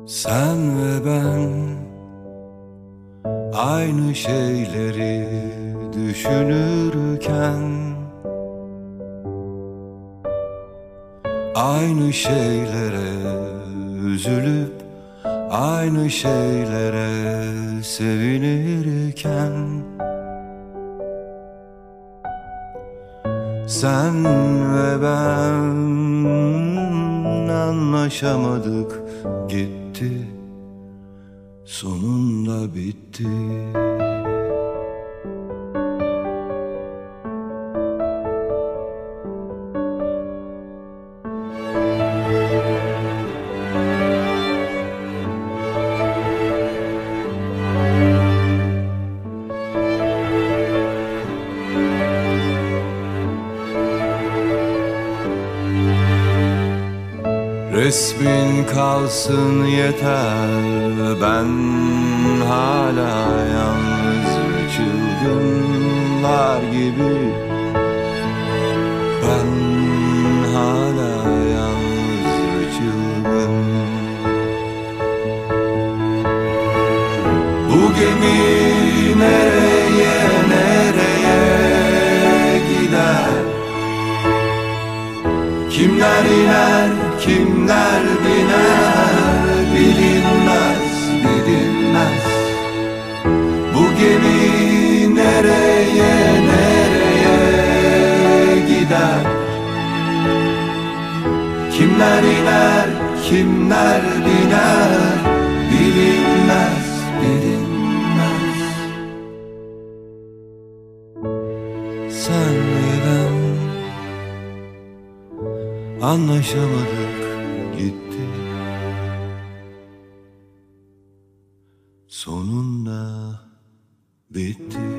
Sen ve ben aynı şeyleri düşünürken, aynı şeylere üzülüp aynı şeylere sevinirken, sen ve ben anlaşamadık, gitti, sonunda bitti. Resmin kalsın yeter, ben hala yalnız ve çılgınlar gibi. Ben hala yalnız ve çılgın. Bu gemi nereye gider? Kimler iner, kimler biner, bilinmez, bilinmez. Bu gemi nereye gider? Kimler iner, kimler biner, bilinmez, bilinmez. Sen ve ben anlaşamadık, gitti, sonunda bitti.